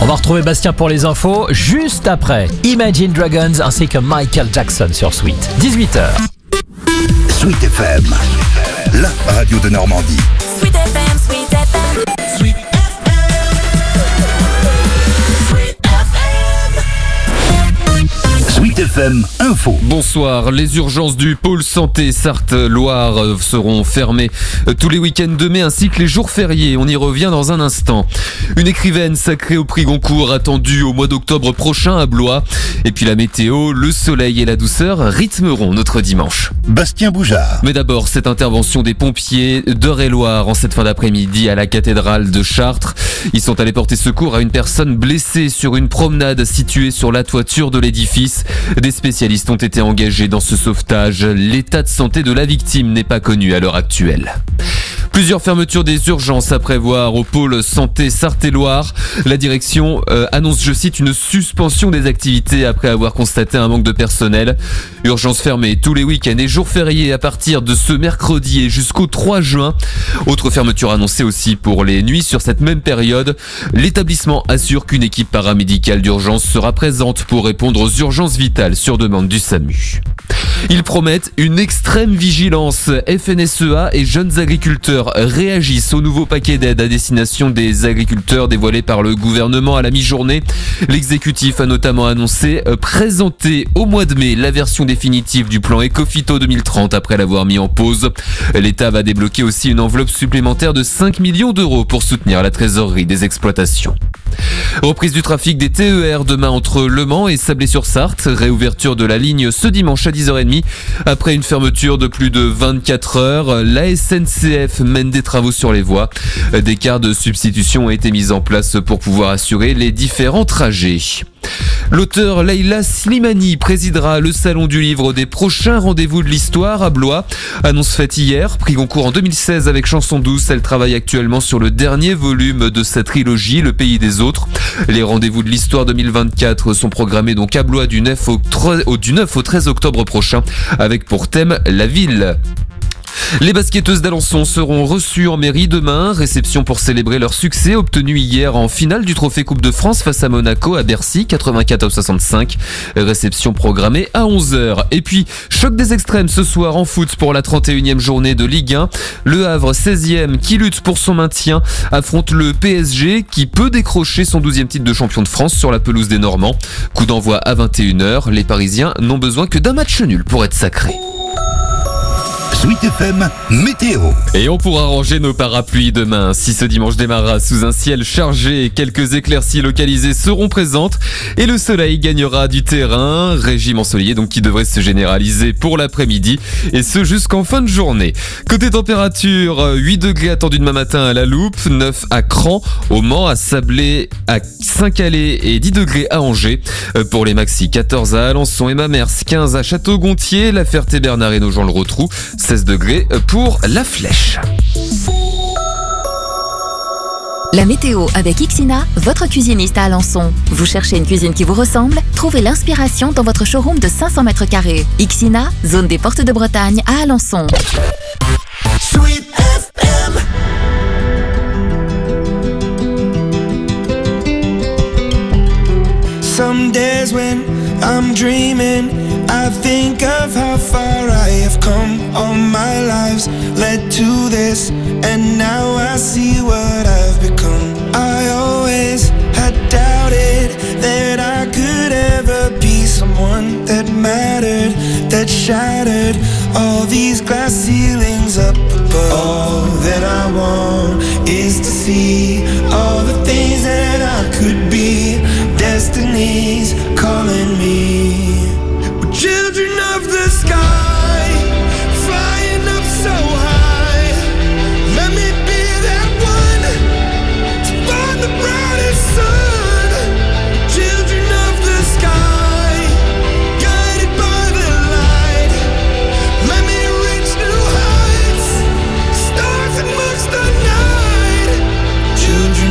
On va retrouver Bastien pour les infos juste après Imagine Dragons ainsi que Michael Jackson sur Sweet. 18h. Sweet FM, la radio de Normandie. Sweet FM, Sweet FM, Sweet FM, Sweet FM. Sweet FM Info. Bonsoir, les urgences du pôle santé Sarthe-Loire seront fermées tous les week-ends de mai ainsi que les jours fériés. On y revient dans un instant. Une écrivaine sacrée au prix Goncourt attendue au mois d'octobre prochain à Blois. Et puis la météo, le soleil et la douceur rythmeront notre dimanche. Bastien Boujard. Mais d'abord, cette intervention des pompiers d'Eure-et-Loire en cette fin d'après-midi à la cathédrale de Chartres. Ils sont allés porter secours à une personne blessée sur une promenade située sur la toiture de l'édifice. Des spécialistes ont été engagés dans ce sauvetage. L'état de santé de la victime n'est pas connu à l'heure actuelle. Plusieurs fermetures des urgences à prévoir au pôle santé Sarthe-et-Loire. La direction annonce, je cite, une suspension des activités après avoir constaté un manque de personnel. Urgences fermées tous les week-ends et jours fériés à partir de ce mercredi et jusqu'au 3 juin. Autre fermeture annoncée aussi pour les nuits sur cette même période. L'établissement assure qu'une équipe paramédicale d'urgence sera présente pour répondre aux urgences vitales sur demande du SAMU. Ils promettent une extrême vigilance. FNSEA et jeunes agriculteurs réagissent au nouveau paquet d'aide à destination des agriculteurs dévoilé par le gouvernement à la mi-journée. L'exécutif a notamment annoncé présenter au mois de mai la version définitive du plan Ecophyto 2030 après l'avoir mis en pause. L'État va débloquer aussi une enveloppe supplémentaire de 5 millions d'euros pour soutenir la trésorerie des exploitations. Reprise du trafic des TER demain entre Le Mans et Sablé-sur-Sarthe. Réouverture de la ligne ce dimanche à 10h30. Après une fermeture de plus de 24 heures, la SNCF mène des travaux sur les voies. Des cars de substitution ont été mis en place pour pouvoir assurer les différents trajets. L'auteur Leïla Slimani présidera le salon du livre des prochains rendez-vous de l'histoire à Blois. Annonce faite hier, prix Goncourt en 2016 avec Chanson douce. Elle travaille actuellement sur le dernier volume de sa trilogie, Le pays des autres. Les rendez-vous de l'histoire 2024 sont programmés donc à Blois du 9 au 13 octobre prochain avec pour thème la ville. Les basketteuses d'Alençon seront reçues en mairie demain. Réception pour célébrer leur succès obtenu hier en finale du Trophée Coupe de France face à Monaco à Bercy, 84-65. Réception programmée à 11h. Et puis, choc des extrêmes ce soir en foot pour la 31e journée de Ligue 1. Le Havre, 16e, qui lutte pour son maintien, affronte le PSG qui peut décrocher son 12e titre de champion de France sur la pelouse des Normands. Coup d'envoi à 21h. Les Parisiens n'ont besoin que d'un match nul pour être sacrés. Sweet FM Météo. Et on pourra ranger nos parapluies demain. Si ce dimanche démarrera sous un ciel chargé, quelques éclaircies localisées seront présentes et le soleil gagnera du terrain. Régime ensoleillé donc qui devrait se généraliser pour l'après-midi et ce jusqu'en fin de journée. Côté température, 8 degrés attendus demain matin à La Loupe, 9 à Cran, au Mans, à Sablé, à Saint-Calais et 10 degrés à Angers. Pour les maxi, 14 à Alençon et Mamers, 15 à Château-Gontier, La Ferté-Bernard et Nogent-le-Rotrou, 16 degrés pour La Flèche. La météo avec Ixina, votre cuisiniste à Alençon. Vous cherchez une cuisine qui vous ressemble? Trouvez l'inspiration dans votre showroom de 500 mètres carrés. Ixina, zone des Portes de Bretagne à Alençon. Sweet FM. Some days when I'm dreaming, I think of how far I have come. All my lives led to this, and now I see what I've become. I always had doubted that I could ever be someone that mattered, that shattered all these glass ceilings up above. All that I want is to see all the things that I could be. Destiny's calling me. We're children of the sky, flying up so high. Let me be that one to find the brightest sun. Children of the sky, guided by the light. Let me reach new heights, stars amongst the night. Children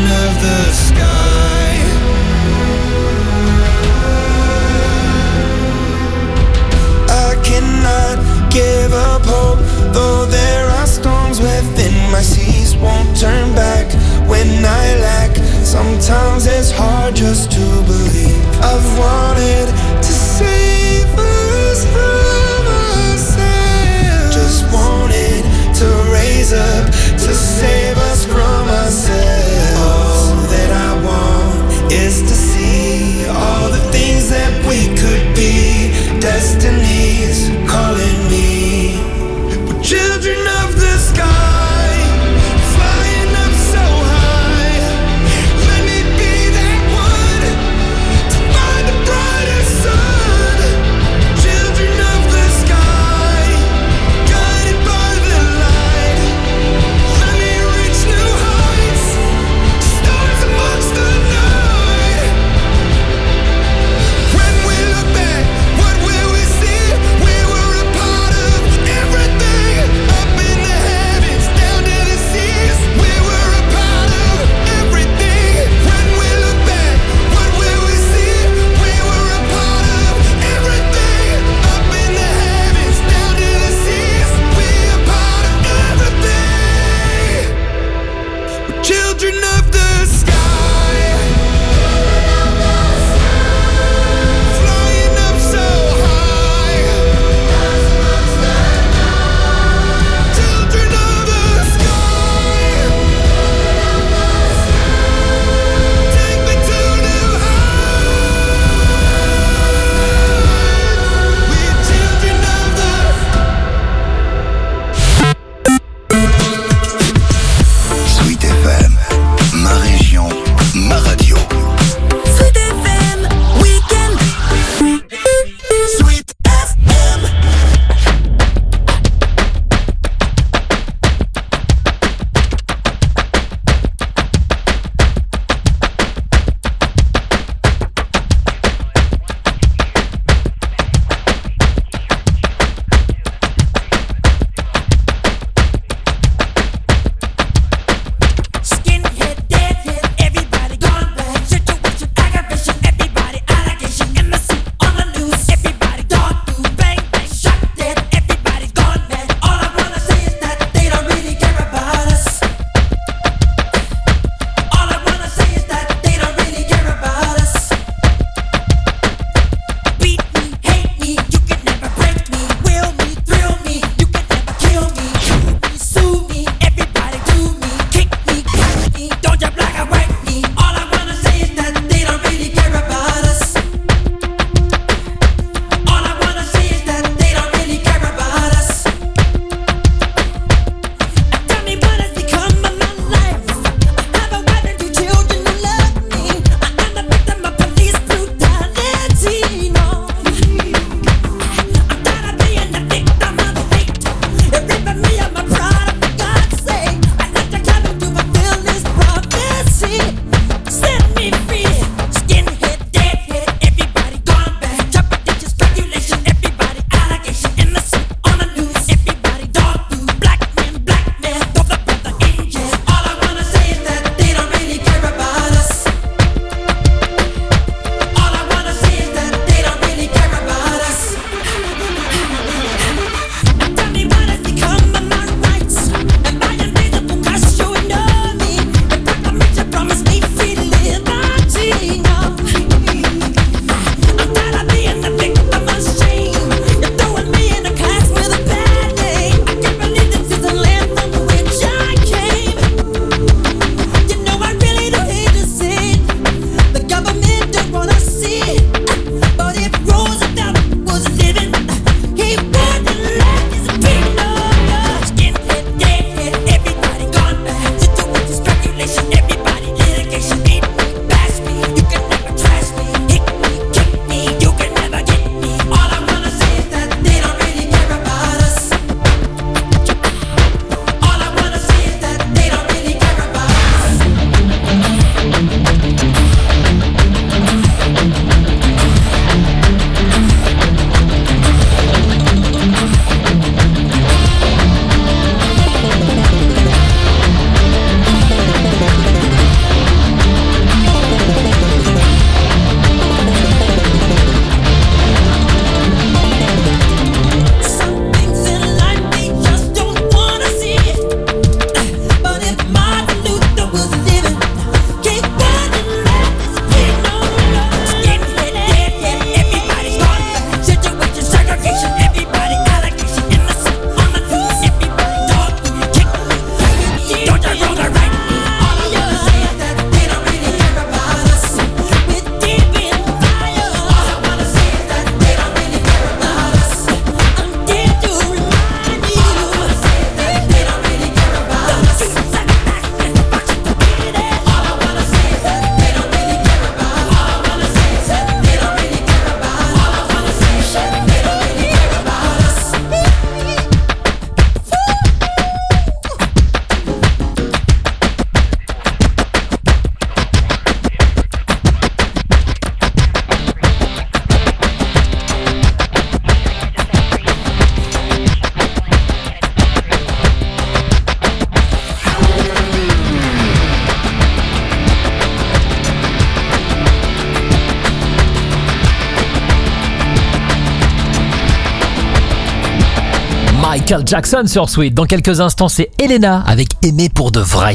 Michael Jackson sur Sweet. Dans quelques instants, c'est Elena avec Aimer pour de vrai.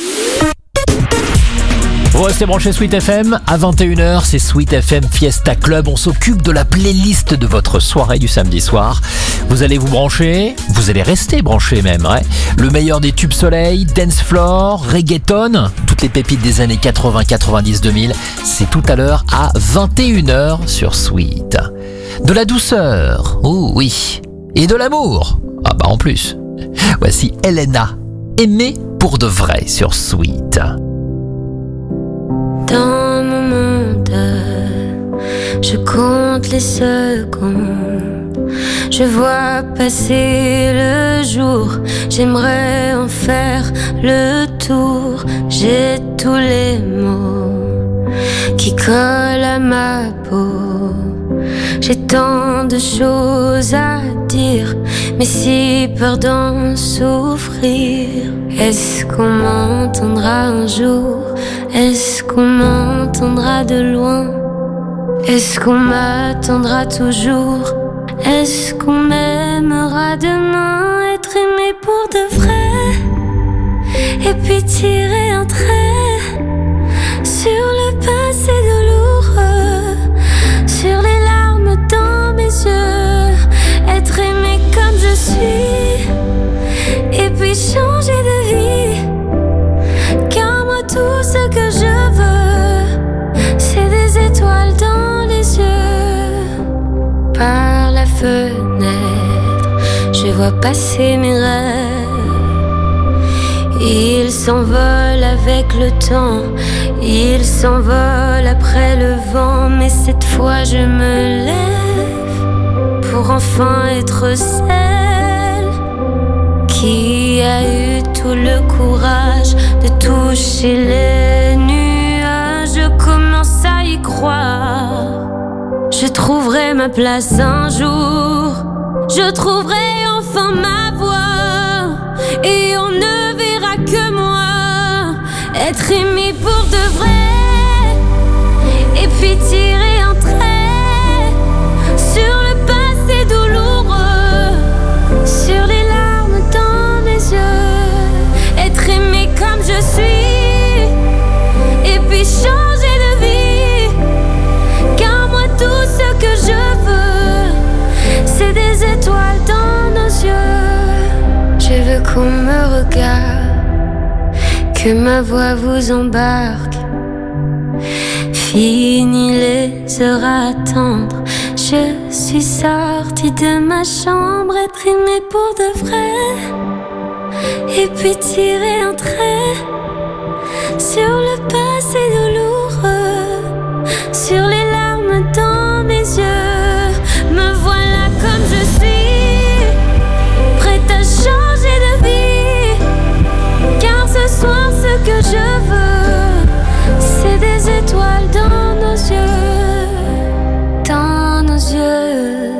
Vous restez branchés Sweet FM, à 21h, c'est Sweet FM Fiesta Club. On s'occupe de la playlist de votre soirée du samedi soir. Vous allez vous brancher, vous allez rester branchés même. Ouais. Le meilleur des tubes soleil, dance floor, reggaeton, toutes les pépites des années 80, 90, 2000. C'est tout à l'heure à 21h sur Sweet. De la douceur, oh oui, et de l'amour, ah bah en plus. Voici Elena, Aimer pour de vrai sur Sweet. Dans mon monde, je compte les secondes. Je vois passer le jour. J'aimerais en faire le tour. J'ai tous les mots qui collent à ma peau. J'ai tant de choses à dire, mais si peur d'en souffrir. Est-ce qu'on m'entendra un jour? Est-ce qu'on m'entendra de loin? Est-ce qu'on m'attendra toujours? Est-ce qu'on m'aimera demain? Être aimé pour de vrai, et puis tirer un trait sur le passé douloureux, sur les larmes dans mes yeux. Être aimé comme je suis, et puis changer de vie. Car moi tout ce que je veux, c'est des étoiles dans les yeux. Par la fenêtre, je vois passer mes rêves. Ils s'envolent avec le temps, ils s'envolent après le vent. Mais cette fois je me lève pour enfin être celle qui a eu tout le courage de toucher les nuages. Je commence à y croire. Je trouverai ma place un jour. Je trouverai enfin ma voie. Et on ne verra que moi. Être aimé pour de vrai. Et puis tirer un trait sur le passé douloureux, sur les larmes dans mes yeux. Être aimé comme je suis, et puis changer de vie. Car moi tout ce que je veux, c'est des étoiles dans nos yeux. Je veux qu'on me regarde, que ma voix vous embarque. Fini les heures à attendre, je suis sortie de ma chambre. Être aimée pour de vrai, et puis tirer un trait sur le passé douloureux, sur les larmes dans mes yeux. Me voilà comme je suis, prête à changer de vie. Car ce soir ce que je veux, c'est des étoiles dans nos yeux, dans nos yeux.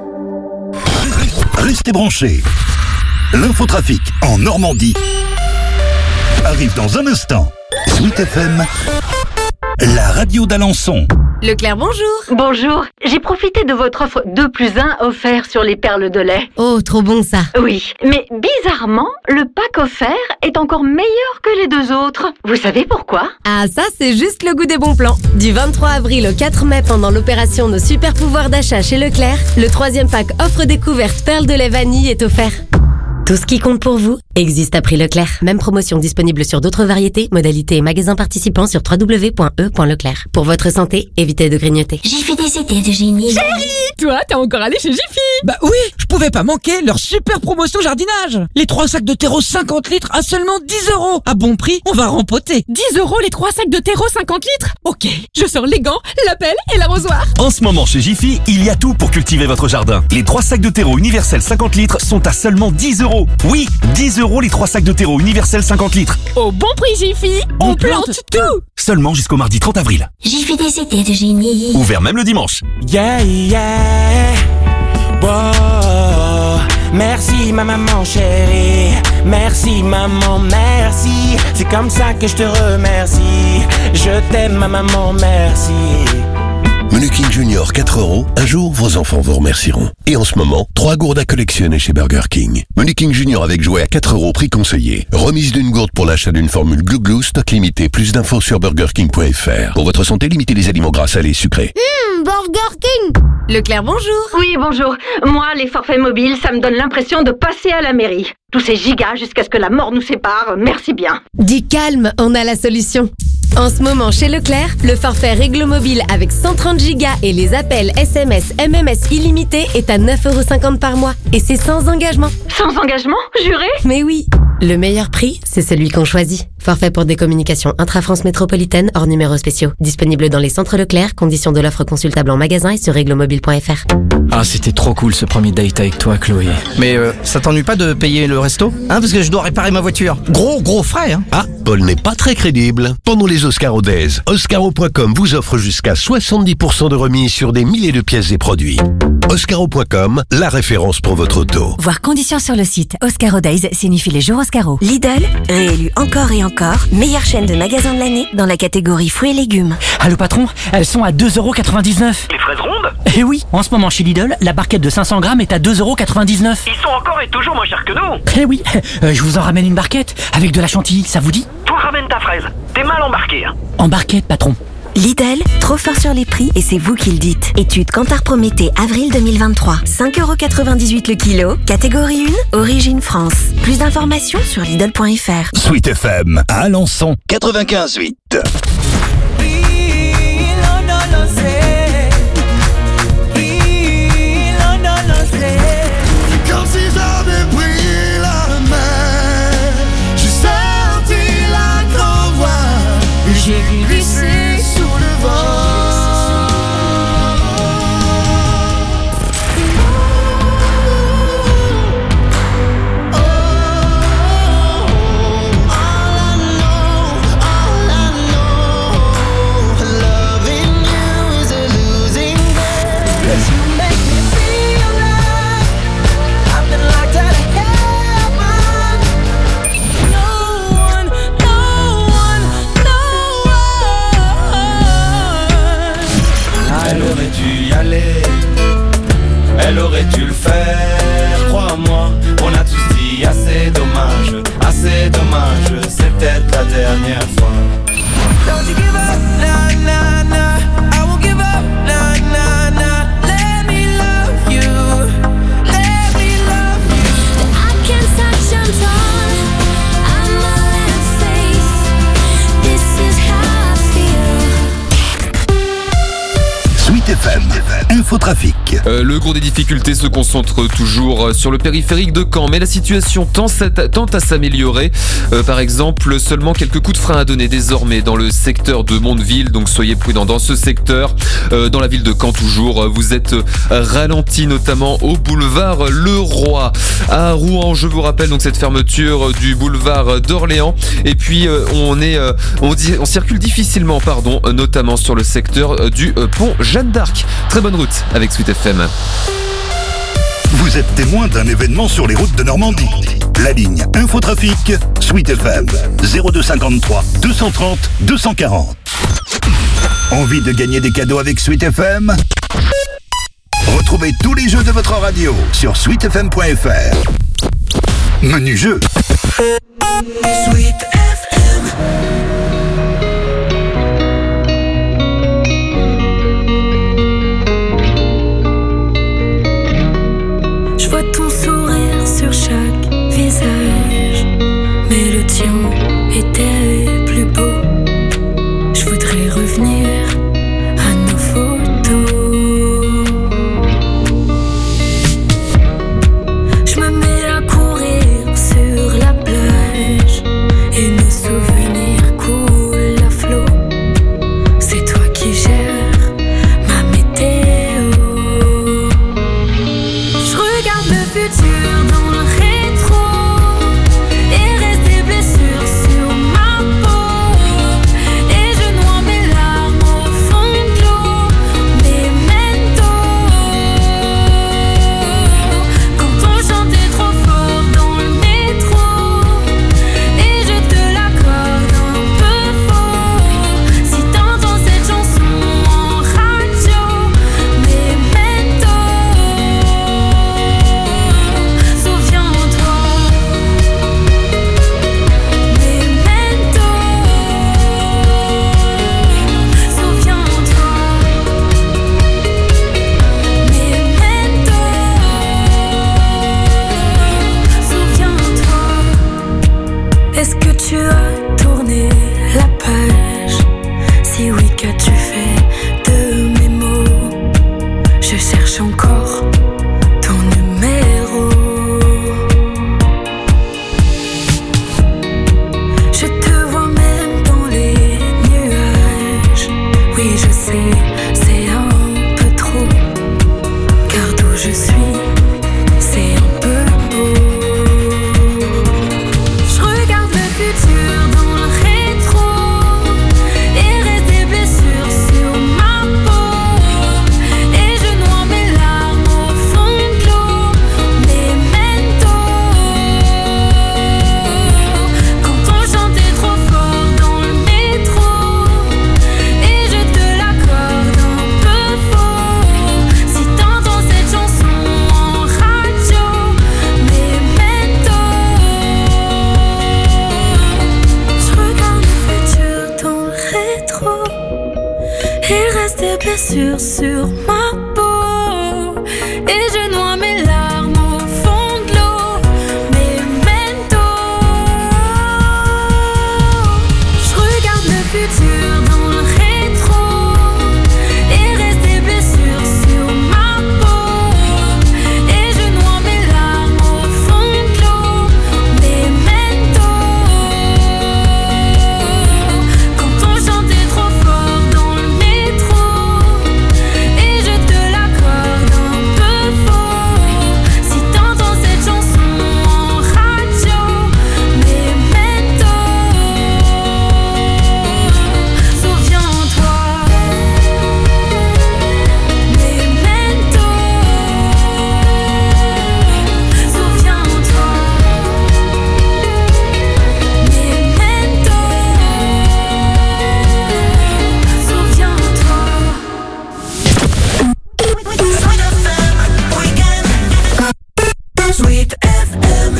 Restez branchés. L'infotrafic en Normandie arrive dans un instant. Sweet FM, la radio d'Alençon. Leclerc, bonjour. Bonjour, j'ai profité de votre offre 2+1 offert sur les perles de lait. Oh, trop bon ça. Oui, mais bizarrement, le pack offert est encore meilleur que les deux autres. Vous savez pourquoi? Ah, ça, c'est juste le goût des bons plans. Du 23 avril au 4 mai, pendant l'opération Nos super pouvoirs d'achat chez Leclerc, le 3e pack offre découverte perles de lait vanille est offert. Tout ce qui compte pour vous existe à prix Leclerc. Même promotion disponible sur d'autres variétés, modalités et magasins participants sur www.e.leclerc. Pour votre santé, évitez de grignoter. J'ai fait des idées de génie. Chérie, toi, t'es encore allé chez Jiffy? Bah oui, je pouvais pas manquer leur super promotion jardinage. Les 3 sacs de terreau 50 litres à seulement 10 €. À bon prix, on va rempoter. 10 € les 3 sacs de terreau 50 litres? Ok, je sors les gants, la pelle et l'arrosoir. En ce moment chez Jiffy, il y a tout pour cultiver votre jardin. Les 3 sacs de terreau universel 50 litres sont à seulement 10 €. Oui, 10 € les 3 sacs de terreau universel 50 litres. Au bon prix Jiffy, on plante tout. Seulement jusqu'au mardi 30 avril. J'ai fait des idées de génie. Ouvert même le dimanche. Yeah, yeah. Wow. Merci ma maman chérie. Merci maman, merci. C'est comme ça que je te remercie. Je t'aime ma maman, merci. Menu King Junior 4 €, un jour vos enfants vous remercieront. Et en ce moment, 3 gourdes à collectionner chez Burger King. Menu King Junior avec jouet à 4 €, prix conseillé. Remise d'une gourde pour l'achat d'une formule Glouglou, stock limité. Plus d'infos sur burgerking.fr. Pour votre santé, limitez les aliments gras, salés et sucrés. Burger King. Leclerc, bonjour. Oui, bonjour. Moi, les forfaits mobiles, ça me donne l'impression de passer à la mairie. Tous ces gigas jusqu'à ce que la mort nous sépare, merci bien. Dis calme, on a la solution. En ce moment, chez Leclerc, le forfait Réglo Mobile avec 130 Go et les appels SMS, MMS illimités est à 9,50 € par mois. Et c'est sans engagement. Sans engagement, juré? Mais oui. Le meilleur prix, c'est celui qu'on choisit. Forfait pour des communications intra-France métropolitaine hors numéros spéciaux. Disponible dans les centres Leclerc, conditions de l'offre consultable en magasin et sur reglomobile.fr. Ah, c'était trop cool ce premier date avec toi, Chloé. Mais ça t'ennuie pas de payer le resto? Parce que je dois réparer ma voiture. Gros frais, hein. Ah, Paul n'est pas très crédible. Pendant les Oscaro Days, Oscaro.com vous offre jusqu'à 70% de remise sur des milliers de pièces et produits. Oscaro.com, la référence pour votre auto. Voir conditions sur le site. Oscaro Days signifie les jours Oscaro. Lidl, réélu encore et encore, meilleure chaîne de magasins de l'année dans la catégorie fruits et légumes. Allô patron, elles sont à 2,99 €. Les fraises rondes? Eh oui, en ce moment chez Lidl, la barquette de 500 grammes est à 2,99 €. Ils sont encore et toujours moins chers que nous. Eh oui, je vous en ramène une barquette avec de la chantilly, ça vous dit? Toi ramène ta fraise, t'es mal embarqué. En barquette, patron. Lidl, trop fort sur les prix et c'est vous qui le dites. Étude Kantar Prométhée, avril 2023. 5,98 € le kilo. Catégorie 1, origine France. Plus d'informations sur Lidl.fr. Sweet FM à Alençon 95.8. Comme si j'avais pris la main, j'ai senti la grand voix, et j'ai glissé sous le vent. Elle aurait dû le faire, crois-moi. On a tous dit assez dommage, c'est peut-être la dernière fois. Don't you give up, nah, nah, nah. I won't give up, nah, nah, nah. Let me love you, let me love you. I can't touch on time. I'm a little face. This is how I feel. Sweet FM, Infotrafic. Le gros des difficultés se concentre toujours sur le périphérique de Caen, mais la situation tend à s'améliorer. Par exemple, seulement quelques coups de frein à donner désormais dans le secteur de Mondeville, donc soyez prudents dans ce secteur. Dans la ville de Caen toujours, vous êtes ralenti notamment au boulevard Le Roi. À Rouen, je vous rappelle donc cette fermeture du boulevard d'Orléans. Et puis on circule difficilement, notamment sur le secteur du pont Jeanne d'Arc. Très bonne route avec Sweet FM. Vous êtes témoin d'un événement sur les routes de Normandie. La ligne Infotrafic, Sweet FM, 0253 230 240. Envie de gagner des cadeaux avec Sweet FM? Retrouvez tous les jeux de votre radio sur sweetfm.fr. Menu jeu. Sweet FM. Je vois ton sourire sur chaque visage, mais le tien était plus beau. Je voudrais revenir à nos photos. Je me mets à courir sur la plage et nos souvenirs coulent à flot. C'est toi qui gères ma météo. Je regarde le futur dans le rétro et reste des blessures sur ma blessures sur ma peau et je noie mes larmes au fond de l'eau. Memento, je regarde le futur dans le rétro et reste des blessures sur ma peau et je noie mes larmes au fond de l'eau. Memento, quand on chantait trop fort dans le métro et je te l'accorde un peu faux. Si t'entends cette chanson en radio, Memento, souviens-toi. Memento, souviens-toi. Memento, souviens-toi. Sweet FM.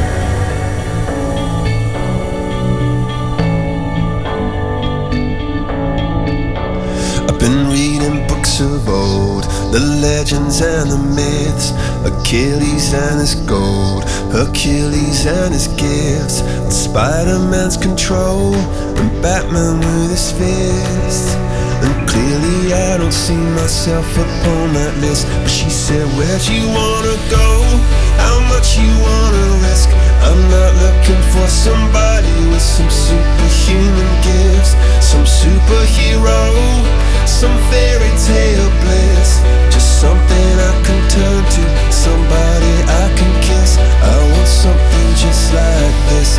I've been reading books of old, the legends and the myths, Achilles and his gold, Hercules and his gifts, and Spider-Man's control, and Batman with his fists. And clearly I don't see myself upon that list. But she said, where'd you wanna go? How much you wanna risk? I'm not looking for somebody with some superhuman gifts, some superhero, some fairy tale bliss. Just something I can turn to, somebody I can kiss. I want something just like this.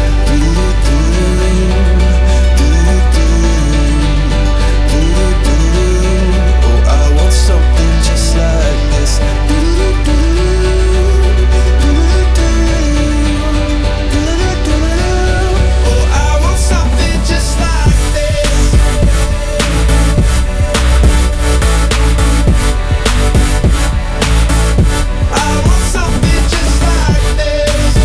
Oh, I want something just like this. Oh, I want something just like this. I want something just like this.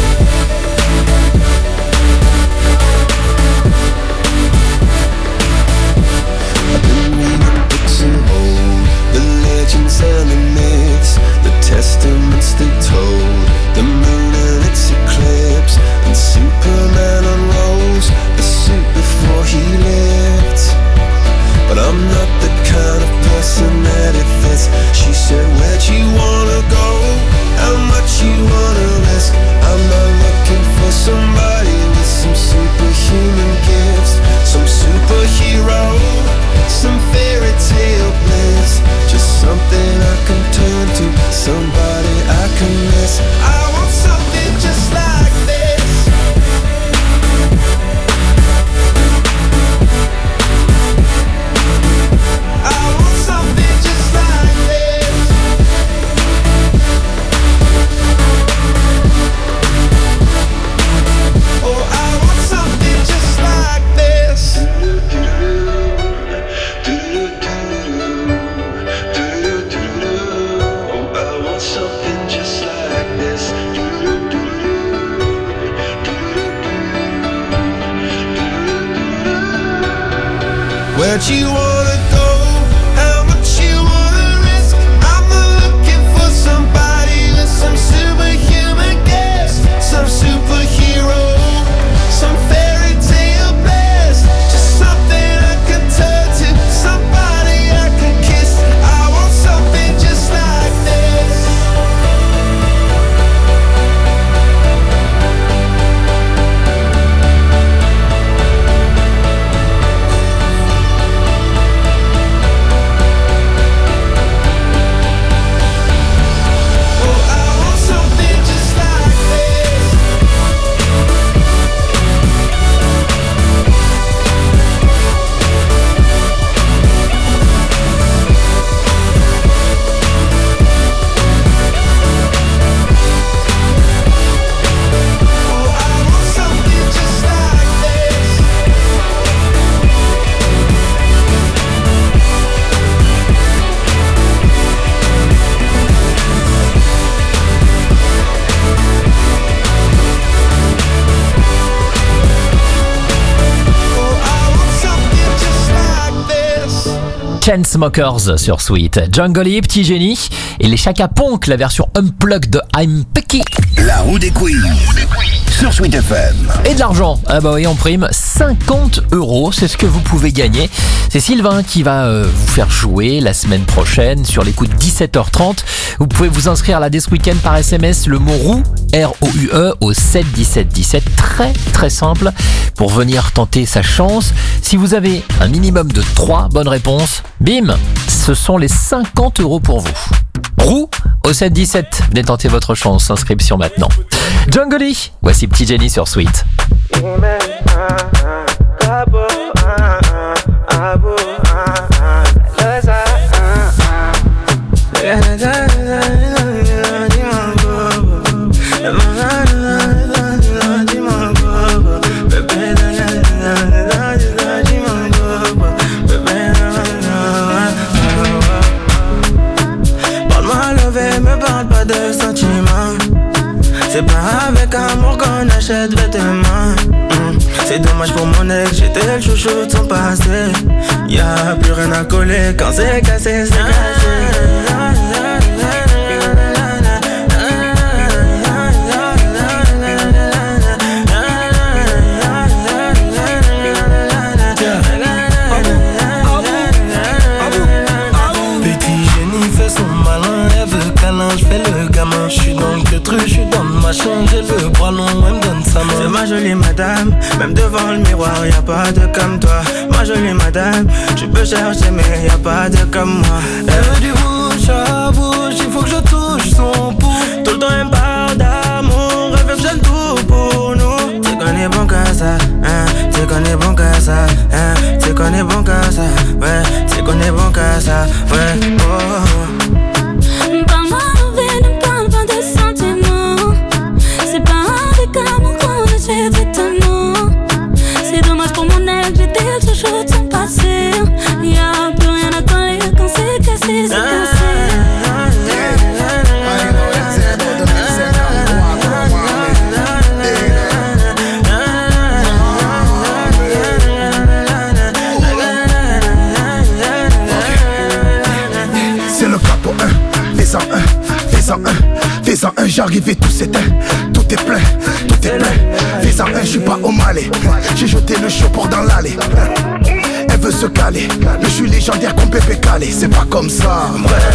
I've been reading books of old, the legends and the myths, the testaments they told, the moon and its eclipse, and Superman unrolls the suit before he lived. But I'm not the kind of person that it fits. She said, where'd you wanna go? How much you wanna risk? I'm not looking for somebody with some superhuman gifts, some superhero, some fairy tale bliss. Just something I can turn to, somebody I can miss. I want something just like this. I want something just like this. Oh, I want something just like this. Oh, I want something just like this. Where'd you wanna go? How much you wanna risk? I'm not looking for somebody with some superhuman gifts, some superhero, some fairy tale bliss. Just something I can turn to, somebody I can kiss. I want something just like this. Chainsmokers sur Sweet. Jungle E, Petit Génie et les Chaka Ponk, la version unplugged de I'm Picky. La roue des quiz sur Sweet FM. Et de l'argent. Ah bah oui, en prime, 50 €, c'est ce que vous pouvez gagner. C'est Sylvain qui va vous faire jouer la semaine prochaine sur les coups de 17h30. Vous pouvez vous inscrire là dès ce week-end par SMS, le mot roue, R-O-U-E, au 7 17 17. Très très simple pour venir tenter sa chance. Si vous avez un minimum de 3 bonnes réponses, bim, ce sont les 50 € pour vous. Roux au 7 17. Venez tenter votre chance. Inscription maintenant. Jungle E, voici Petit Jenny sur Sweet. De sentiments, c'est pas avec amour qu'on achète vêtements. C'est dommage pour mon ex, j'étais le chouchou de son passé. Y'a plus rien à coller quand c'est cassé, c'est cassé. Je fais le gamin, je suis dans le truc, je suis dans le machin, j'ai le bras long, elle me donne sa main. C'est ma jolie madame, même devant le miroir, y'a pas de comme toi. Ma jolie madame, tu peux chercher mais y'a pas de comme moi. Elle veut du bouche à bouche, il faut que je touche son pouls. Tout le temps elle me parle d'amour, elle veut que j'aime tout pour nous. Tu connais bon qu'à ça, hein, tu connais bon qu'à ça, hein, tu connais bon qu'à ça, ouais, tu connais bon qu'à ça, ouais, oh. C'est dommage pour mon ex, j'étais le chouchou de son passé. Y'a plus rien à coller quand c'est cassé, c'est cassé. C'est le capot 1, fais-en un, fais-en un, fais-en un, j'arrive et tout s'éteint. Tout est plein, tout est plein. Fais-en un, je suis pas au Malais. J'ai jeté le show pour dans l'allée. Elle veut se caler, mais je suis légendaire comme Pépé Calé. C'est pas comme ça.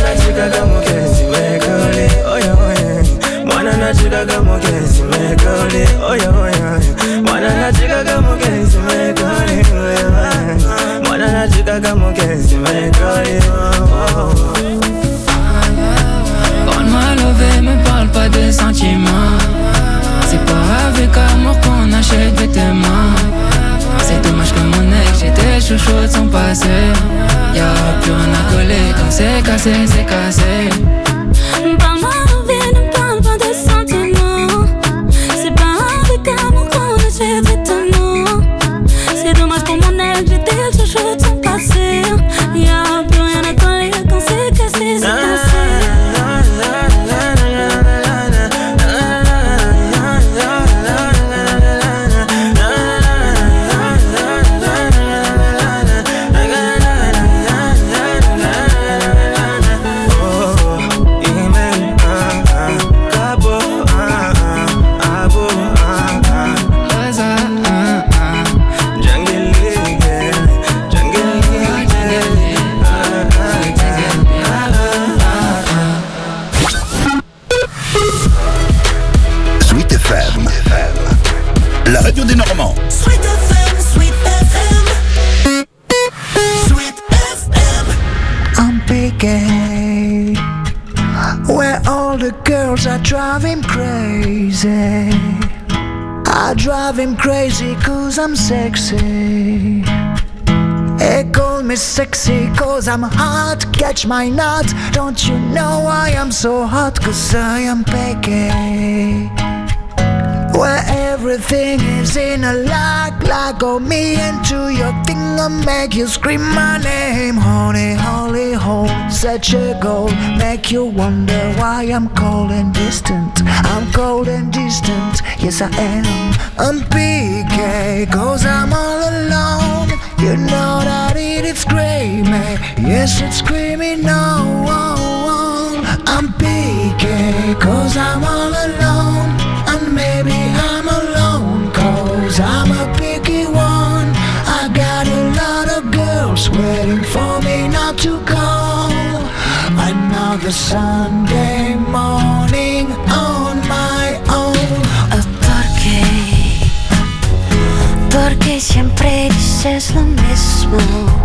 Parle-moi lové, me parle pas de sentiments. C'est pas avec amour qu'on achète vêtements. C'est dommage que mon ex, j'étais le chouchou de son passé. Y'a plus rien à coller quand c'est cassé, c'est cassé. Parle-moi lové, ne parle pas de sentiments. C'est pas avec amour qu'on achète vêtements. C'est dommage pour mon ex, j'étais le chouchou de son passé. Y'a plus rien à coller quand c'est cassé, c'est cassé. La radio des Normands. Sweet FM, Sweet FM, Sweet FM. I'm picky, where all the girls are driving crazy. I drive him crazy cause I'm sexy. They call me sexy cause I'm hot, catch my nut. Don't you know why I'm so hot? Cause I am picky, where everything is in a like go me into your thing and make you scream my name. Honey, holy hole, such a goal, make you wonder why I'm cold and distant. I'm cold and distant, yes I am. I'm PK, cause I'm all alone. You know that it's great, Yes, it's screaming no. I'm picky, cause I'm all alone. And maybe I'm alone, cause I'm a picky one. I got a lot of girls waiting for me not to go. Another Sunday morning on my own. Porque siempre dices lo mismo.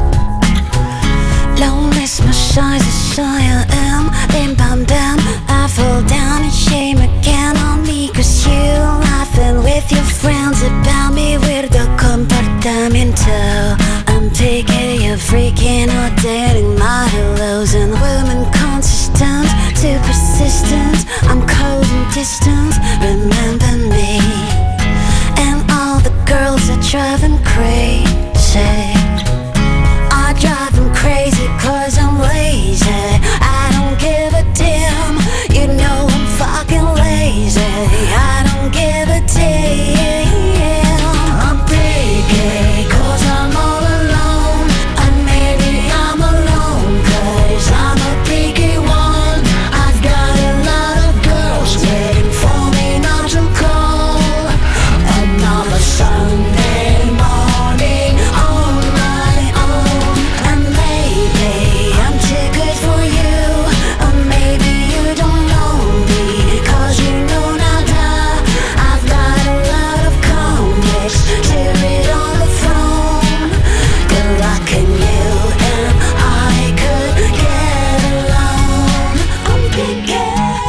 Loneliness shines as I am. Bim bam bam, I fall down in shame again on me. Cause you laughing with your friends about me. Weirdo comportamiento. I'm taking you freaking or dating my hellos. And women consistent, too persistent. I'm cold and distant, remember me. And all the girls are driving crazy. I drive them crazy cause I'm lazy. I don't give a damn. You know I'm fucking lazy. I don't give a damn. I'm picky cause I'm all alone. And maybe I'm alone cause I'm a picky one. I've got a lot of girls waiting for me not to call. Another Sunday morning on my own. And maybe I'm too good for you. Or maybe you don't know me, cause you know nada. I've got a lot of complex to read on the phone. Good luck in you and I could get along. I'm picky,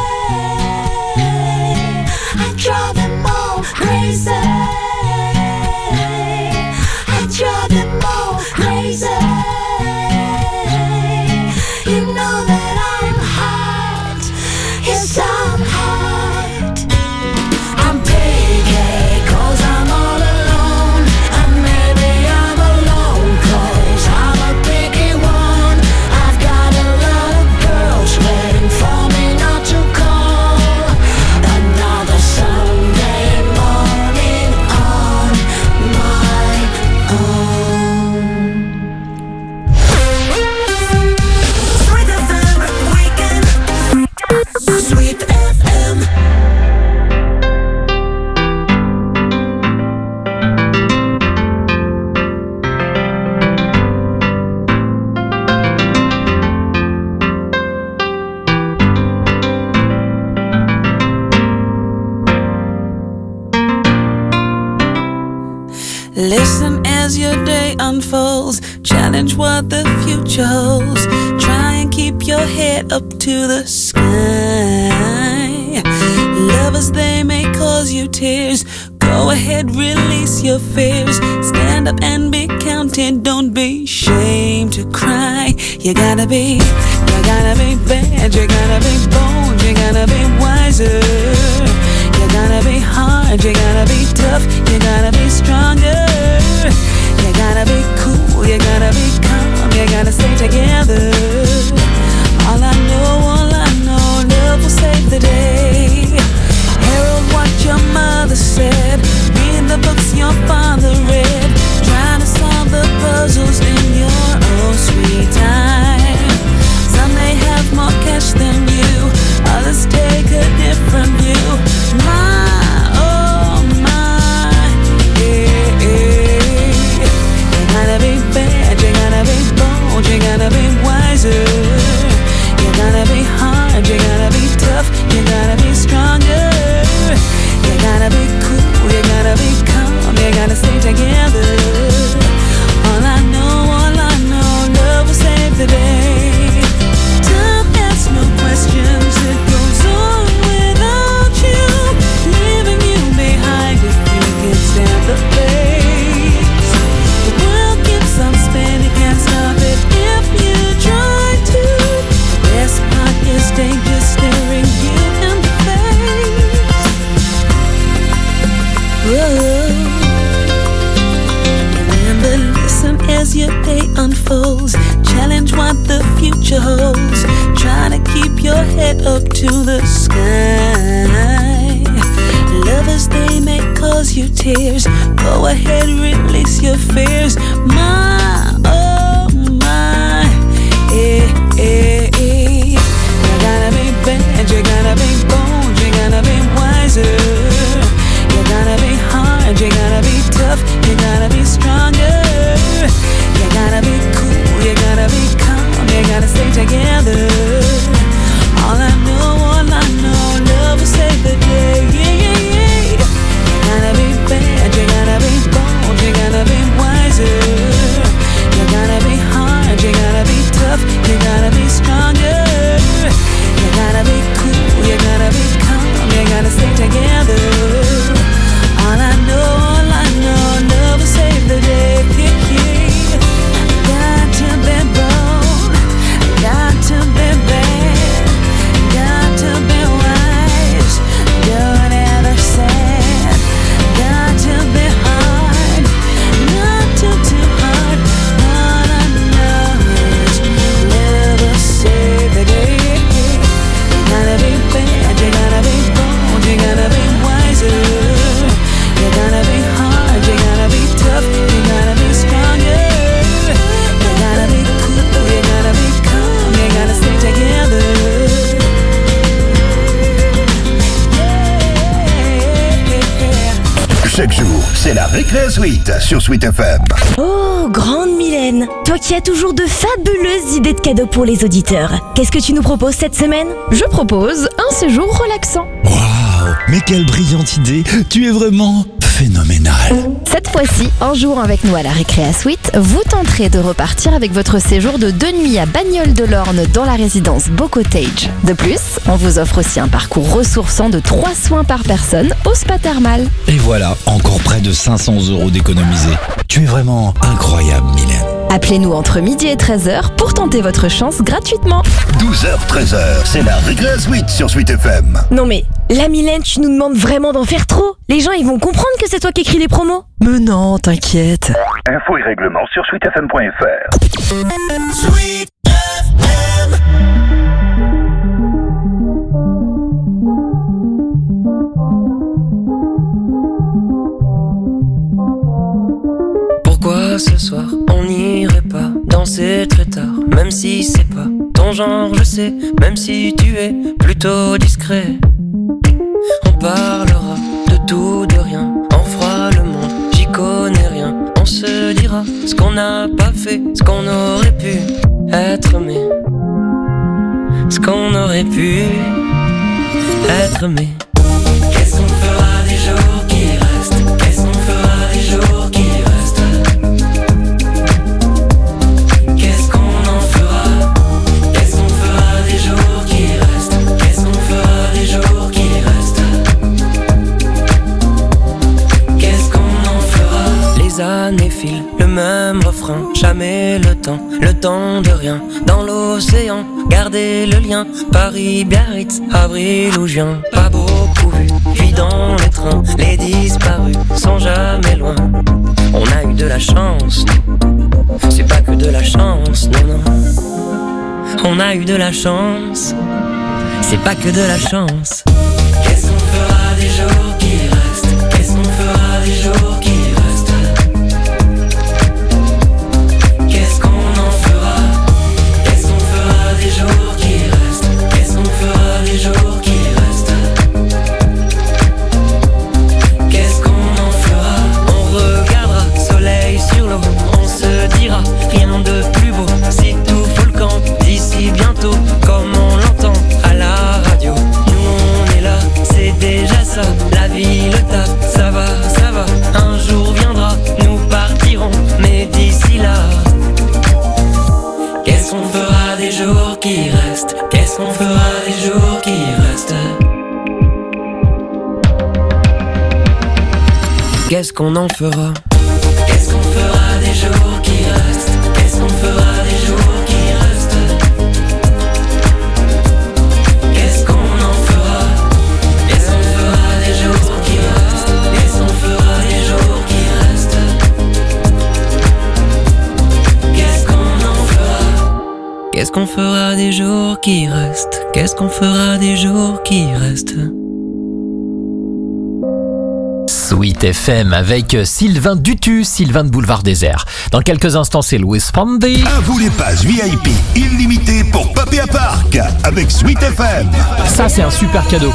I drive them all crazy. I drive them all crazy. You know that I'm hot. Yes, I'm hot. I'm picky cause I'm all alone. And maybe I'm alone cause I'm a picky one. I've got a lot of girls waiting for me not to call. Another Sunday morning on my own. Sweet FM weekend. Sweet FM. Listen as your day unfolds. Challenge what the future holds. Try and keep your head up to the sky. Lovers, they may cause you tears. Go ahead, release your fears. Stand up and be counted. Don't be ashamed to cry. You gotta be bad. You gotta be bold. You gotta be wiser. You gotta be hard. You gotta be tough. You gotta be stronger. You gotta be cool. You gotta be calm. You gotta stay together. All I know, love will save the day. Herald what your mother said. Read the books your father read. Trying to solve the puzzles in your own sweet time. Some may have more cash than you. Others take a different view. My, oh my, yeah, yeah. You gotta be bad. You gotta be bold. You gotta be wiser. You gotta be hard. You gotta be tough. You gotta be stronger. You gotta be cool, you gotta be calm, you gotta stay together. All I know, love will save the day. Time asks no questions, it goes on without you, leaving you behind if you can stand the pace. The world keeps on spinning, can't stop it if you try to. The best part is danger staring you in the face. Remember, listen as your day unfolds. Challenge what the future holds. Try to keep your head up to the sky. Lovers, they may cause you tears. Go ahead, release your fears. My, oh my. c'est la Récré Suite sur Sweet FM. Oh, grande Mylène, toi qui as toujours de fabuleuses idées de cadeaux pour les auditeurs. Qu'est-ce que tu nous proposes cette semaine? Je propose un séjour relaxant. Waouh, mais quelle brillante idée. Tu es vraiment phénoménal. Cette fois-ci, en jouant avec nous à la Récré Suite, vous tenterez de repartir avec votre séjour de 2 nuits à Bagnoles-de-l'Orne dans la résidence Beau Cottage. De plus, on vous offre aussi un parcours ressourçant de 3 soins par personne au spa thermal. Et voilà, encore près de 500 € d'économiser. Tu es vraiment incroyable, Mylène. Appelez-nous entre midi et 13h pour tenter votre chance gratuitement. 12h, 13h, c'est la Récré Suite sur Sweet FM. Non mais, la Mylène, tu nous demandes vraiment d'en faire trop. Les gens, ils vont comprendre que c'est toi qui écris les promos. Mais non, t'inquiète. Infos et règlements sur sweetfm.fr. Sweet FM. Pourquoi ce soir on n'irait pas danser très tard, même si c'est pas ton genre, je sais, même si tu es plutôt discret. On parlera de tout, de rien, on fera le monde, j'y connais rien. On se dira ce qu'on n'a pas fait, ce qu'on aurait pu être aimé, ce qu'on aurait pu être aimé. Qu'est-ce qu'on fera des jours qui restent? Qu'est-ce qu'on fera des jours qui restent? Qu'est-ce qu'on en fera? Qu'est-ce qu'on fera des jours qui restent? Qu'est-ce qu'on fera des jours qui restent? Qu'est-ce qu'on en fera? Les années filent, le même refrain, jamais le temps de rien. Dans l'océan, gardez le lien, Paris, Biarritz, avril ou juin. Pas beaucoup vu, puis dans les trains, les disparus sont jamais loin. On a eu de la chance, c'est pas que de la chance, non, non. On a eu de la chance, c'est pas que de la chance. Qu'est-ce qu'on fera des jours qui restent? Qu'est-ce qu'on fera des jours qui restent? Qu'est-ce qu'on en fera? Qu'est-ce qu'on fera des jours qui restent? Qu'est-ce qu'on fera des jours qui restent? Qu'est-ce qu'on en fera? On regardera soleil sur l'eau, on se dira rien de plus beau. Si tout fout le camp d'ici bientôt, comme on l'entend à la radio. Nous on est là, c'est déjà ça. La vie, le taf, ça va, ça va. Un jour viendra, nous partirons, mais d'ici là, qu'est-ce qu'on fera des jours qui restent? Qu'est-ce qu'on fera des jours qui restent? Qu'est-ce qu'on en fera? Qu'est-ce qu'on fera des jours qui restent? Qu'est-ce qu'on fera des jours qui restent? Qu'est-ce qu'on en fera? Qu'est-ce qu'on fera des jours qui restent? Qu'est-ce qu'on fera des jours qui restent? Qu'est-ce qu'on en fera? Qu'est-ce qu'on fera des jours qui restent? Qu'est-ce qu'on fera des jours qui restent? Sweet FM avec Sylvain Dutu, Sylvain de Boulevard Désert. Dans quelques instants, c'est Louis Fondy. À vous les passes VIP illimitées pour Papéa Park avec Sweet FM. Ça, c'est un super cadeau.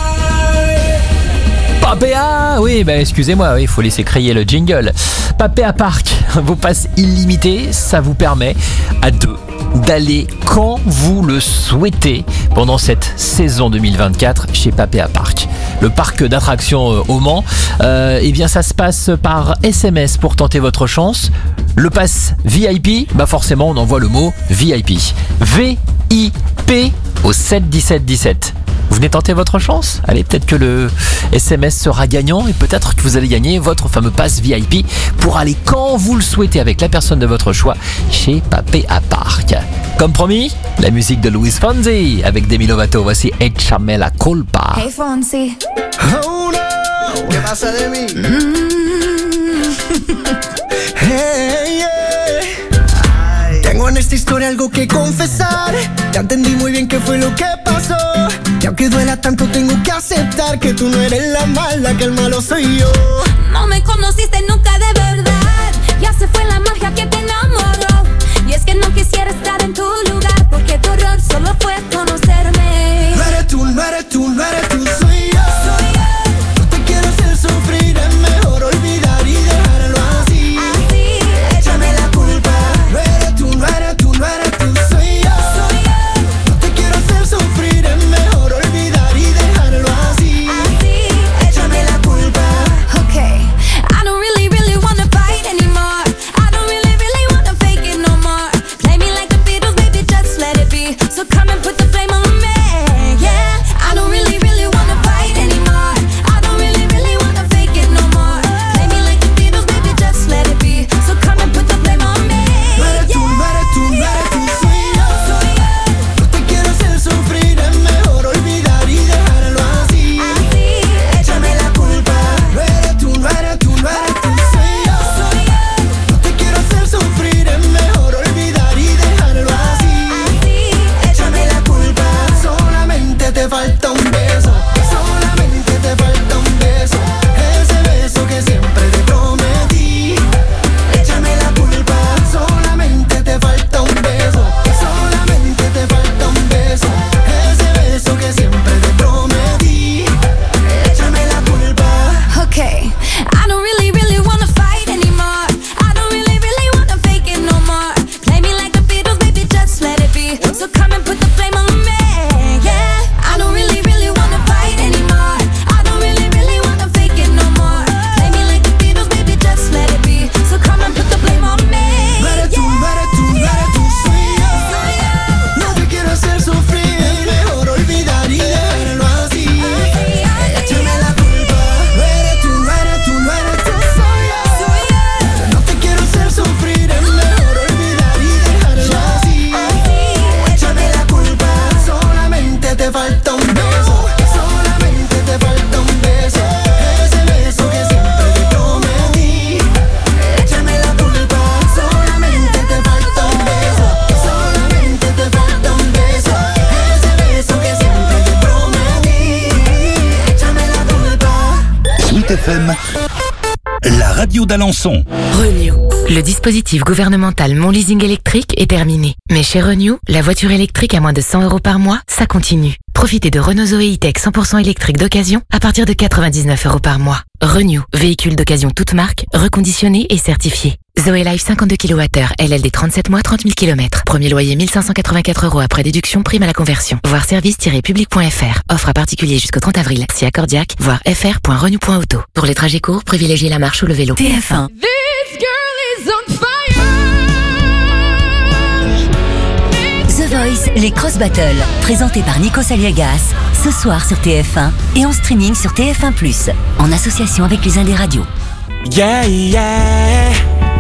Papéa, oui, excusez-moi, il faut laisser crier le jingle. Papéa Park, vos passes illimitées, ça vous permet à deux d'aller quand vous le souhaitez pendant cette saison 2024 chez Papéa Park. Le parc d'attractions au Mans, eh bien ça se passe par SMS pour tenter votre chance. Le pass VIP, forcément on envoie le mot VIP. VIP au 7 17 17. Vous venez tenter votre chance? Allez, peut-être que le SMS sera gagnant et peut-être que vous allez gagner votre fameux pass VIP pour aller quand vous le souhaitez avec la personne de votre choix chez Papéa Park. Comme promis, la musique de Luis Fonsi avec Demi Lovato. Voici Échame la culpa. Hey Fonsi. Oh no, ¿qué pasa de mí? Hey, yeah. Tengo en esta historia algo que confesar. Ya entendí muy bien qué fue lo que pasó. Y aunque duela tanto tengo que aceptar que tú no eres la mala, que el malo soy yo. No me conociste nunca de verdad. Ya se fue la magia que te enamoró. Y es que no quisiera estar en tu lugar, porque tu error solo fue conocerme. No eres tú, no eres tú, no eres tú, soy yo. No te quiero hacer sufrir, es mejor olvidar y dejar. Sweet FM, la radio d'Alençon. Renew. Le dispositif gouvernemental Mon Leasing électrique est terminé. Mais chez Renew, la voiture électrique à moins de 100 € par mois, ça continue. Profitez de Renault Zoé E-Tech 100% électrique d'occasion à partir de 99 € par mois. Renew, véhicule d'occasion toute marque, reconditionné et certifié. Zoé Life 52 kWh, LLD 37 mois, 30 000 km. Premier loyer 1584 € après déduction, prime à la conversion. Voir service-public.fr. Offre à particulier jusqu'au 30 avril. Si accordiaque, voir fr.renew.auto. Pour les trajets courts, privilégiez la marche ou le vélo. TF1. This girl is on fire. The Voice, les Cross Battles, présentés par Nico Saliagas, ce soir sur TF1 et en streaming sur TF1+, en association avec les Indés Radio. Yeah, yeah.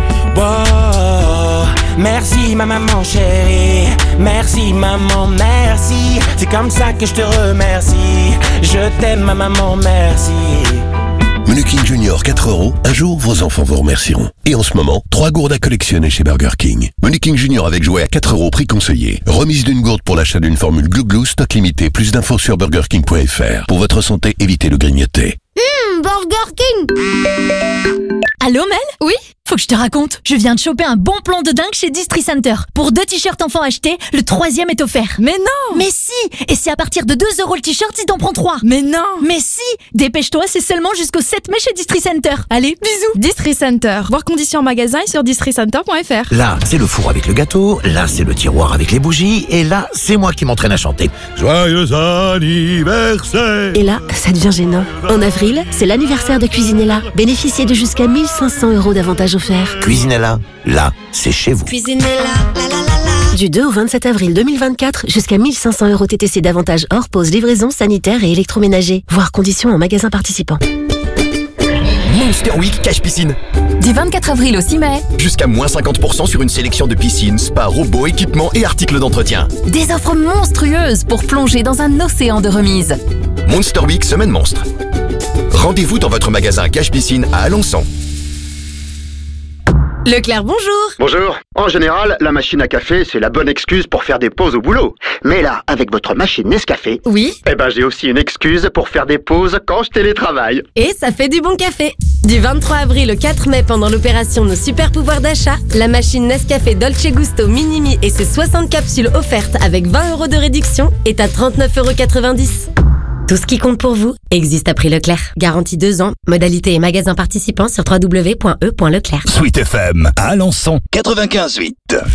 Wow. Merci ma maman chérie. Merci maman, merci. C'est comme ça que je te remercie. Je t'aime ma maman, merci. Menu King Junior 4 €, un jour vos enfants vous remercieront. Et en ce moment, 3 gourdes à collectionner chez Burger King. Menu King Junior avec jouet à 4 € prix conseillé. Remise d'une gourde pour l'achat d'une formule Glouglou, stock limité. Plus d'infos sur burgerking.fr. Pour votre santé, évitez le grignoter. Burger King. Allô Mel ? Oui ? Faut que je te raconte. Je viens de choper un bon plan de dingue chez Distri Center. Pour 2 t-shirts enfants achetés, le 3e est offert. Mais non ! Mais si ! Et c'est à partir de 2 € le t-shirt si t'en prends 3. Mais non ! Mais si ! Dépêche-toi, c'est seulement jusqu'au 7 mai chez Distri Center. Allez, bisous ! Distri Center. Voir conditions en magasin et sur districenter.fr. Là, c'est le four avec le gâteau. Là, c'est le tiroir avec les bougies. Et là, c'est moi qui m'entraîne à chanter. Joyeux anniversaire! Et là, ça devient gênant. En avril, c'est l'anniversaire de Cuisinella. Bénéficiez de jusqu'à 1500 € d'avantages offerts. Cuisinella, là, c'est chez vous. Cuisinella, la la la la. Du 2 au 27 avril 2024, jusqu'à 1500 € TTC d'avantages hors pause, livraison, sanitaire et électroménager. Voir conditions en magasin participant. Monster Week Cache Piscine. Du 24 avril au 6 mai. Jusqu'à moins 50% sur une sélection de piscines, spas, robots, équipements et articles d'entretien. Des offres monstrueuses pour plonger dans un océan de remises. Monster Week Semaine Monstre. Rendez-vous dans votre magasin Cache Piscine à Alençon. Leclerc, bonjour. Bonjour. En général, la machine à café, c'est la bonne excuse pour faire des pauses au boulot. Mais là, avec votre machine Nescafé, oui, eh ben j'ai aussi une excuse pour faire des pauses quand je télétravaille. Et ça fait du bon café. Du 23 avril au 4 mai, pendant l'opération Nos Super Pouvoirs d'achat, la machine Nescafé Dolce Gusto Minimi et ses 60 capsules offertes avec 20 € de réduction est à 39,90 €. Tout ce qui compte pour vous existe à prix Leclerc. Garantie 2 ans. Modalité et magasin participants sur www.e.leclerc. Sweet FM à Alençon 95.8.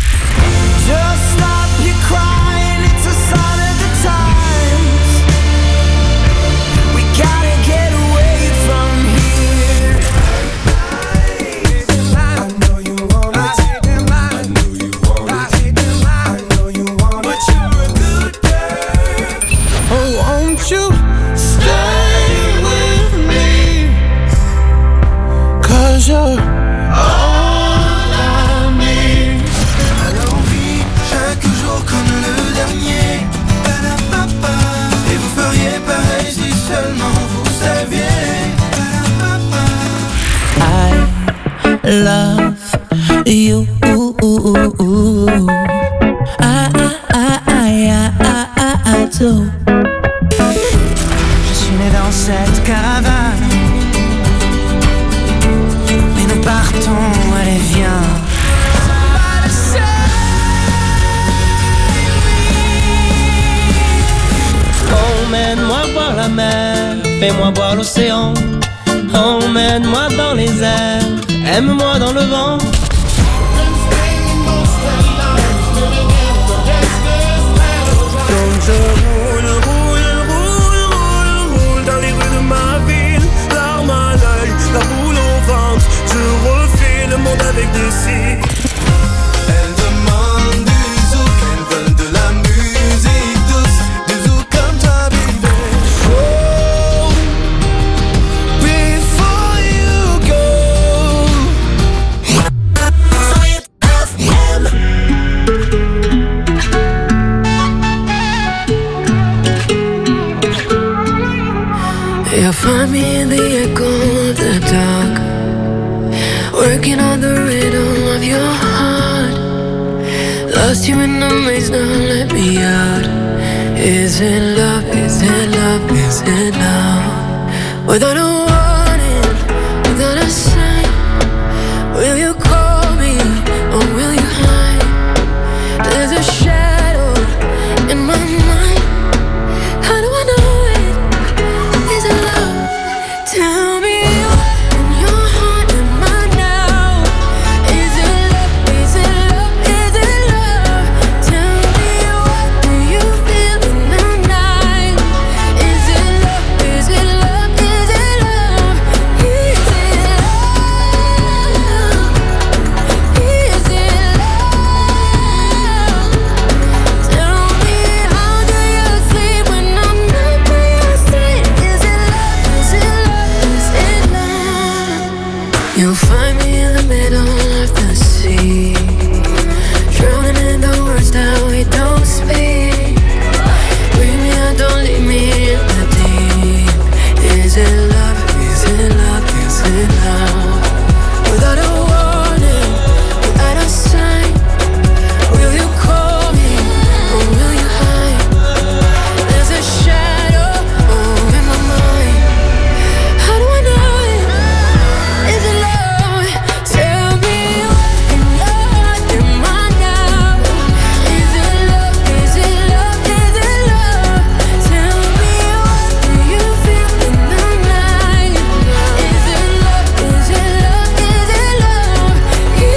You're all I need. À l'envie, chaque jour comme le dernier. Et vous feriez pareil si seulement vous saviez. I love you. I do. Je suis né dans cette caravane. Nous partons, allez viens. Emmène-moi voir la mer, fais-moi voir l'océan. Emmène-moi dans les airs, aime-moi dans le vent. Donc je roule dans les rues de ma ville, larmes à l'œil, la boule au ventre. Je refais le monde avec des cils. Elles demandent du zouk, elles veulent de la musique douce, du zouk comme toi, baby. Oh, before you go. Sweet FM. You'll find me in the echo of the dark, working on the rhythm of your heart. Lost you in the maze, now let me out. Is it love, is it love, is it love? Without a warning, Will you call me or will you hide? There's a shadow in my mind. How do I know it? Is it love? Tell me what in your heart am I now? Is it love? Is it love? Is it love? Tell me what do you feel in the night? Is it love? Is it love? Is it love? Is it love? Is it love? Tell me how do you sleep when I'm not by your side? Is it love? Is it love? Is it love? You'll find me in the middle of the sea, drowning in the words that we don't speak. Bring me out, don't leave me in the deep. Is it love? Is it love? Is it love? Without a warning, without a sign, will you call me or will you hide? There's a shadow in my mind. How do I know it? Is it love? Tell me what in your heart am I now? Is it love? Is it love? Is it love? Tell me what do you feel in the night? Is it love? Is it love? Is it love? Is it love? Is it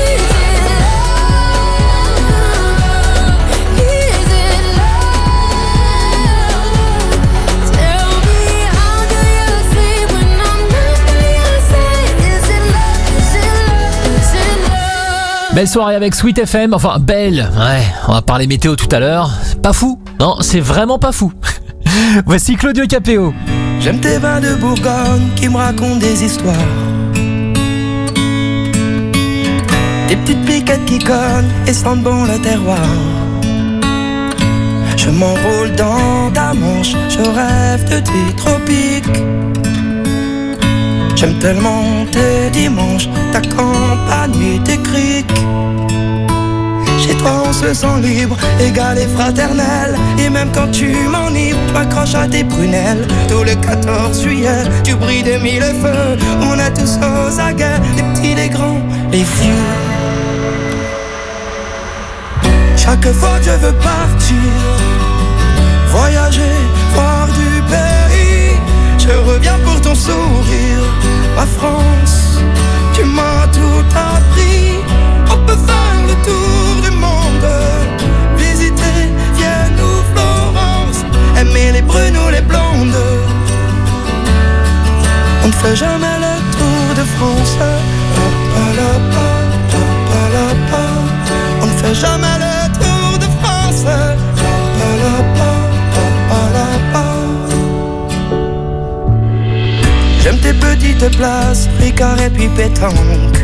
love? Tell me how do you sleep when I'm not by your side? Is it love? Is it love? Is it love? Belle soirée avec Sweet FM, enfin belle, ouais, on va parler météo tout à l'heure. Pas fou, non, c'est vraiment pas fou. Voici Claudio Capéo. J'aime tes vins de Bourgogne qui me racontent des histoires. Des petites piquettes qui cognent et sentent bon le terroir. Je m'enroule dans ta manche, je rêve de tes tropiques. J'aime tellement tes dimanches, ta campagne et tes criques. Chez toi on se sent libre, égal et fraternel. Et même quand tu m'enivres, tu m'accroches à tes prunelles. Tout le 14 juillet, tu brilles de mille feux. On est tous aux aguets, les petits, les grands, les vieux. Chaque fois que je veux partir, voyager, voir du pays, je reviens pour ton sourire. Ma France, tu m'as tout appris. On peut faire le tour du monde, visiter Vienne ou Florence, aimer les brunes ou les blondes. On ne fait jamais le tour de France. On ne fait jamais le tour de France. J'aime tes petites places, Ricard et puis pétanque.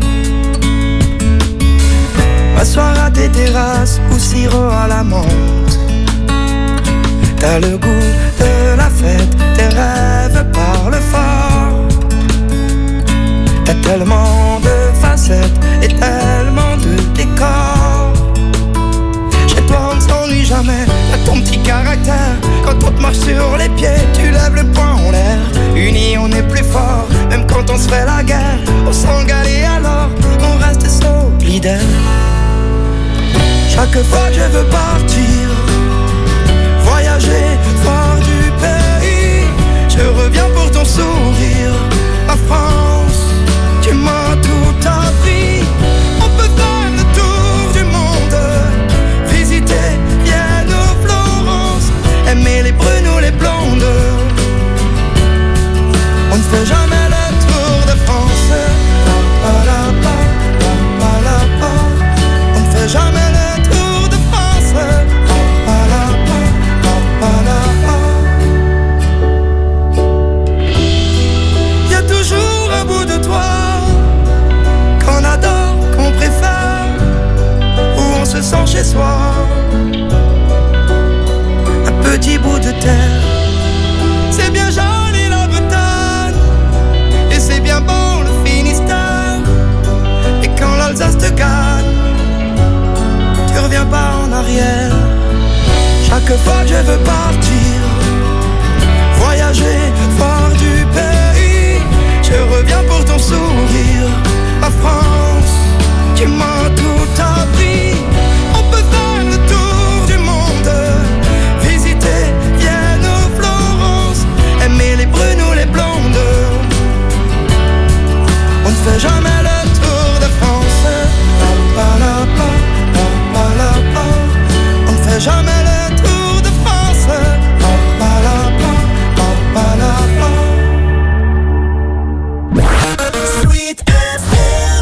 M'asseoir à tes terrasses ou sirop à la menthe. T'as le goût de la fête, tes rêves parlent fort. T'as tellement de facettes et tellement de décors. Chez toi on ne s'ennuie jamais, t'as ton petit caractère. Quand on te marche sur les pieds, tu lèves le poing en l'air. Unis on est plus fort, même quand on se fait la guerre. On s'engale et alors on reste solidaire. Chaque fois que je veux partir, voyager, voir du pays, je reviens pour ton sourire. Ma France, tu m'as tout appris. On peut faire le tour du monde, visiter Vienne ou Florence, aimer les brunes ou les blondes. On ne fait jamais le tour de France. On ne fait jamais le tour de France. Y a toujours un bout de toi qu'on adore, qu'on préfère, où on se sent chez soi. Un petit bout de terre, c'est bien joli la Bretagne, et c'est bien bon le Finistère. Et quand l'Alsace te gagne, tu reviens pas en arrière. Chaque fois que je veux partir, voyager, voir du pays, je reviens pour ton sourire. Ma France, Tu mens toute ta vie. On peut faire le tour du monde, visiter Vienne ou Florence, aimer les brunes ou les blondes. On ne fait jamais le tour de France. On ne fait jamais le tour de France. Sweet FM.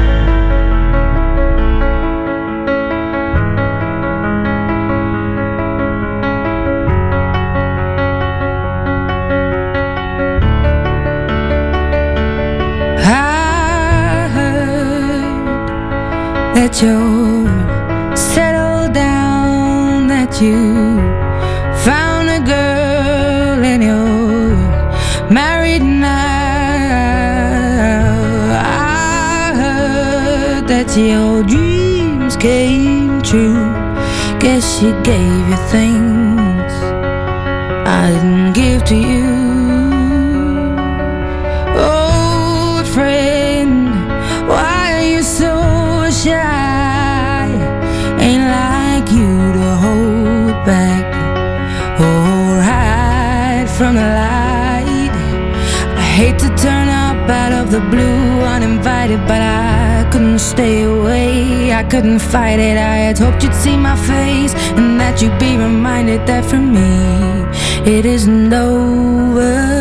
I heard that you're settled down, that you found a girl and you're married now. I heard that your dreams came true. Guess she gave you things I didn't give to you. Old friend, why are you so shy? Ain't like you to hold back or hide from the light. I hate to turn up out of the blue uninvited, but I couldn't stay away, I couldn't fight it. I had hoped you'd see my face and that you'd be reminded that for me it isn't over.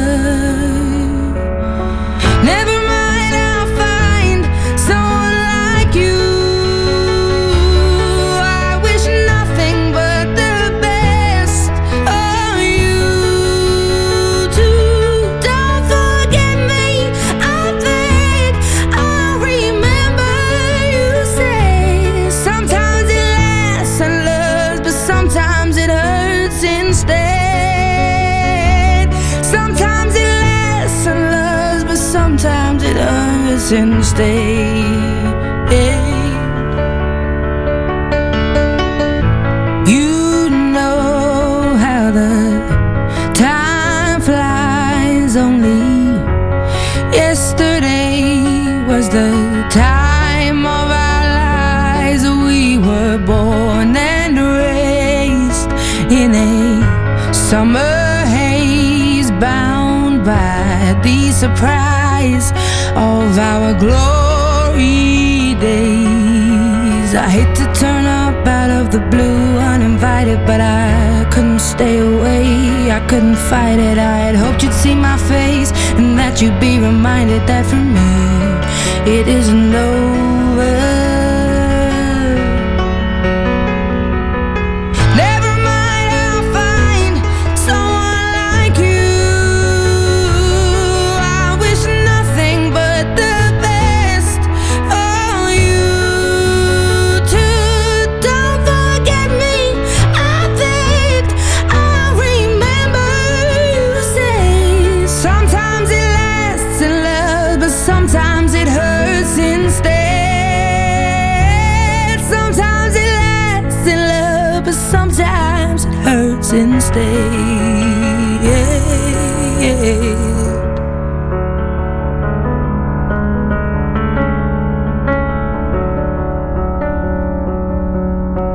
Never mind, I'll find someone like you. I wish nothing but the best of you too. Don't forget me, I think I'll remember you say. Sometimes it lasts and loves, but sometimes it hurts instead. Sometimes it lasts and loves, but sometimes it hurts instead. You know how the time flies. Only yesterday was the time of our lives. We were born and raised in a summer haze, bound by the surprise of our glory days. I hate to turn up out of the blue uninvited, but I couldn't stay away, I couldn't fight it. I had hoped you'd see my face and that you'd be reminded that for me it isn't over. Sometimes it hurts instead. Sometimes it lasts in love, but sometimes it hurts instead. Yeah, yeah.